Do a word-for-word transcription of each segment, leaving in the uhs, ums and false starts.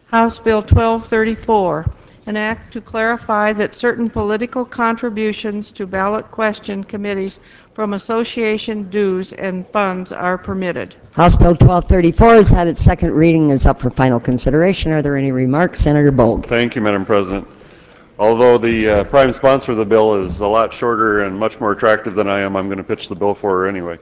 House Bill twelve thirty-four, an act to clarify that certain political contributions to ballot question committees from association dues and funds are permitted. House Bill twelve thirty-four has had its second reading and is up for final consideration. Are there any remarks? Senator Bogue. Thank you, Madam President. Although the uh, prime sponsor of the bill is a lot shorter and much more attractive than I am, I'm going to pitch the bill for her anyway.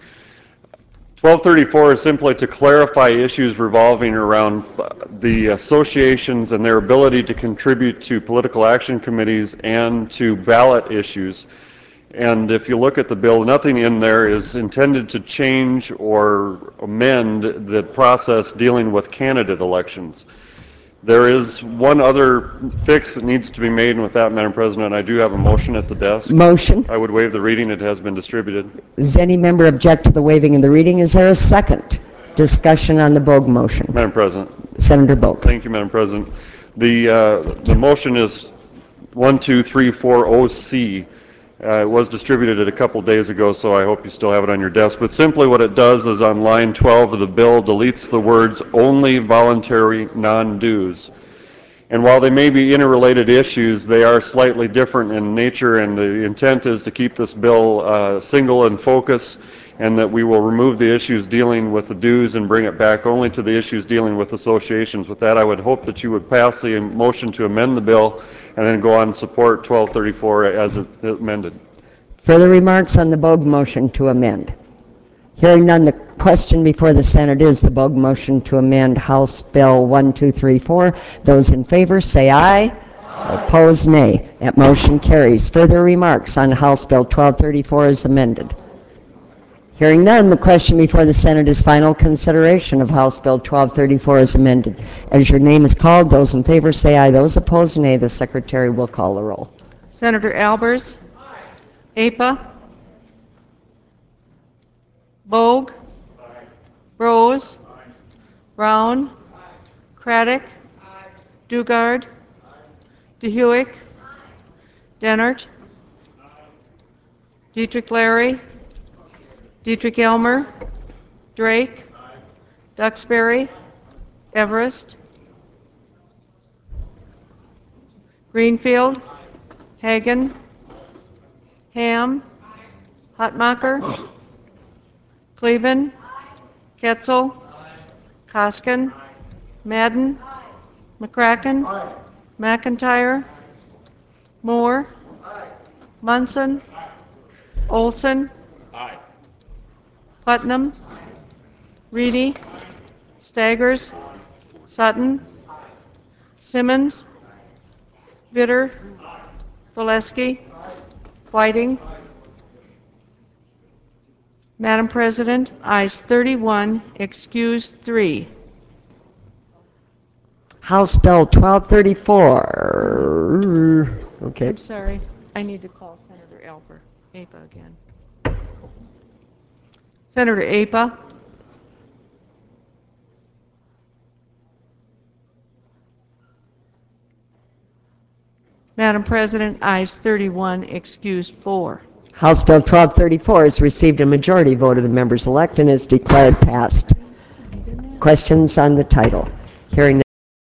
twelve thirty-four is simply to clarify issues revolving around the associations and their ability to contribute to political action committees and to ballot issues. And if you look at the bill, nothing in there is intended to change or amend the process dealing with candidate elections. There is one other fix that needs to be made, and with that, Madam President, I do have a motion at the desk. Motion. I would waive the reading. It has been distributed. Does any member object to the waiving of the reading? Is there a second? Discussion on the Bogue motion. Madam President. Senator Bogue. Thank you, Madam President. The, uh, the motion is one two three four zero C. Uh, it was distributed a couple days ago, so I hope you still have it on your desk. But simply what it does is on line twelve of the bill deletes the words only voluntary non-dues. And while they may be interrelated issues, they are slightly different in nature, and the intent is to keep this bill uh, single in focus, and that we will remove the issues dealing with the dues and bring it back only to the issues dealing with associations. With that, I would hope that you would pass the motion to amend the bill and then go on and support twelve thirty-four as amended. Further remarks on the Bogue motion to amend? Hearing none, the question before the Senate is the Bogue motion to amend House Bill one two three four. Those in favor say aye. Aye. Opposed, nay. That motion carries. Further remarks on House Bill twelve thirty-four as amended? Hearing none, the question before the Senate is final consideration of House Bill twelve thirty-four as amended. As your name is called, those in favor say aye. Those opposed, nay. The Secretary will call the roll. Senator Albers? Aye. A P A? Bogue? Aye. Rose? Aye. Brown? Aye. Craddock? Aye. Dugard? Aye. DeHuick? Aye. Dennert? Aye. Dietrich Larry? Dietrich Elmer? Drake? Aye. Duxbury? Everest? Greenfield? Aye. Hagan? Ham? Aye. Hutmacher? Cleveland? Aye. Ketzel? Aye. Koskin? Aye. Madden? Aye. McCracken? Aye. McIntyre? Aye. Moore? Aye. Munson? Aye. Olson? Aye. Putnam? Aye. Reedy? Aye. Staggers? Aye. Sutton? Aye. Simmons? Aye. Vitter? Aye. Valesky? Aye. Whiting? Aye. Madam President, ayes thirty-one, excused three. House Bill twelve thirty-four. Okay. I'm sorry. I need to call Senator Elper, A P A again. Senator A P A. Madam President, ayes thirty-one, excused four. House Bill twelve thirty-four has received a majority vote of the members elect and is declared passed. Questions on the title? Hearing